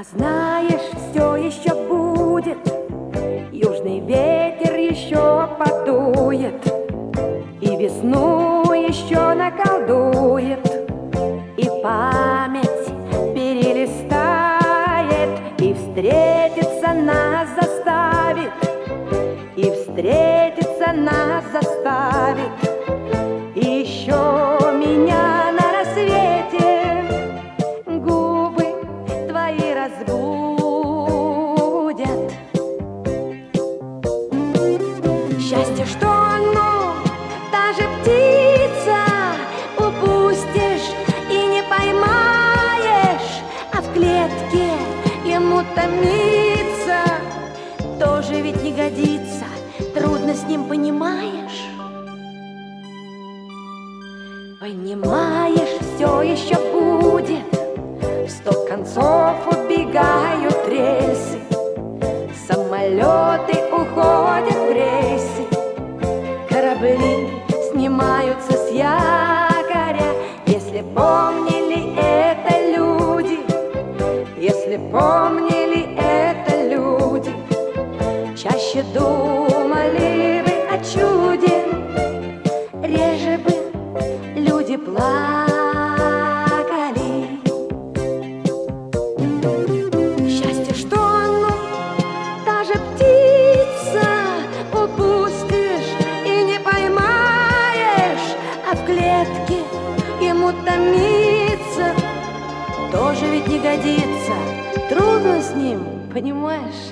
А знаешь, все еще будет, южный ветер еще подует, и весну еще наколдует, и память перелистает, и встретиться нас заставит, и встретиться нас заставит. И еще меня на рассвете губы твои разбудят. Счастье, что оно, та же птица, упустишь и не поймаешь, а в клетке ему томиться тоже ведь не годится, трудно с ним, понимаешь? Понимаешь, все еще будет, в 100 концов убегают рельсы, самолеты уходят в рейсы, корабли снимаются с якоря. Если помнили это люди, если помнили это люди, чаще думали бы о чуде, реже бы люди плакали. Счастье, что оно, та же птица, упустишь и не поймаешь, а в клетке ему томиться тоже ведь не годится, трудно с ним, понимаешь?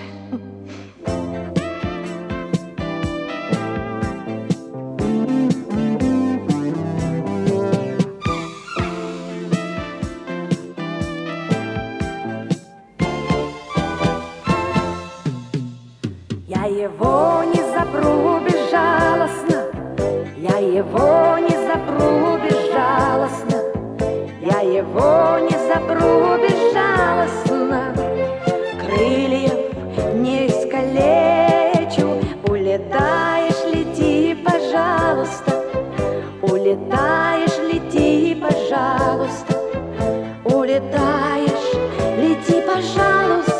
Я его не запру безжалостно, я его не запру безжалостно, я его не запру безжалостно. Крыльев не искалечу, улетаешь, лети, пожалуйста, улетаешь, лети, пожалуйста, улетаешь, лети, пожалуйста.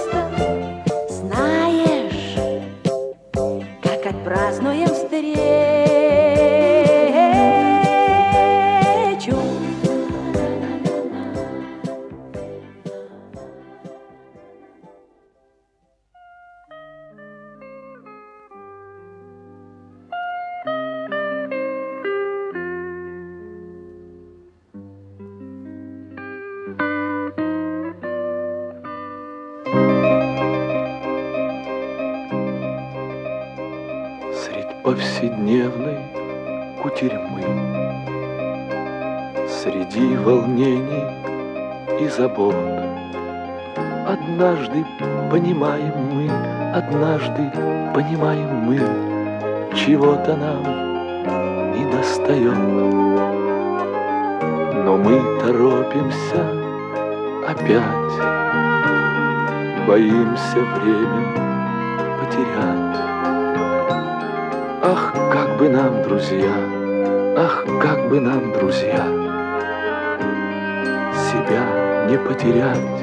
Отпразднуем встречу. Повседневной кутерьмы, среди волнений и забот, однажды понимаем мы, однажды понимаем мы, чего-то нам недостает. Но мы торопимся опять, боимся время потерять. Ах, как бы нам, друзья, ах, как бы нам, друзья, себя не потерять.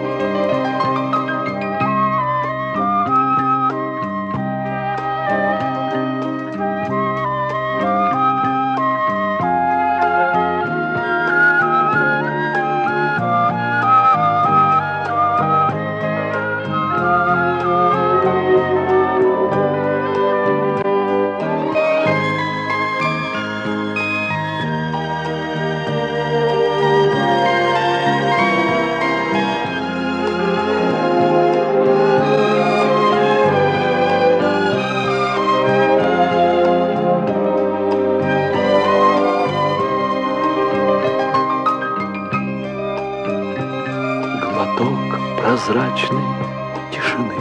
Прозрачной тишины,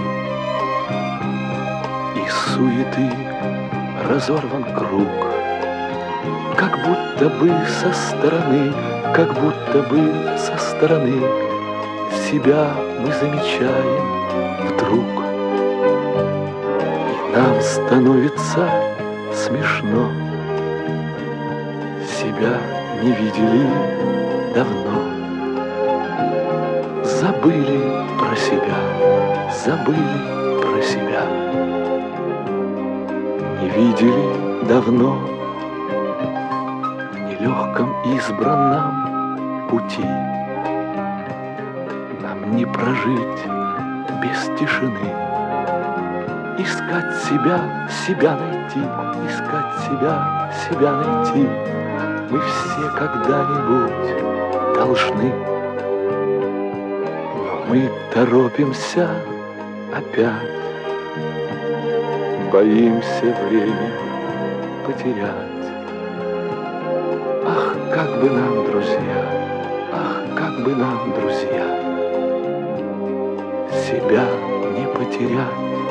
из суеты разорван круг, как будто бы со стороны, как будто бы со стороны себя мы замечаем вдруг, и нам становится смешно. Себя не видели давно, забыли про себя. себя, забыли про себя. Не видели давно в нелегком избранном пути. Нам не прожить без тишины. Искать себя, себя найти, искать себя, себя найти. Мы все когда-нибудь должны. Но мы торопимся опять, боимся время потерять. Ах, как бы нам, друзья, ах, как бы нам, друзья, себя не потерять.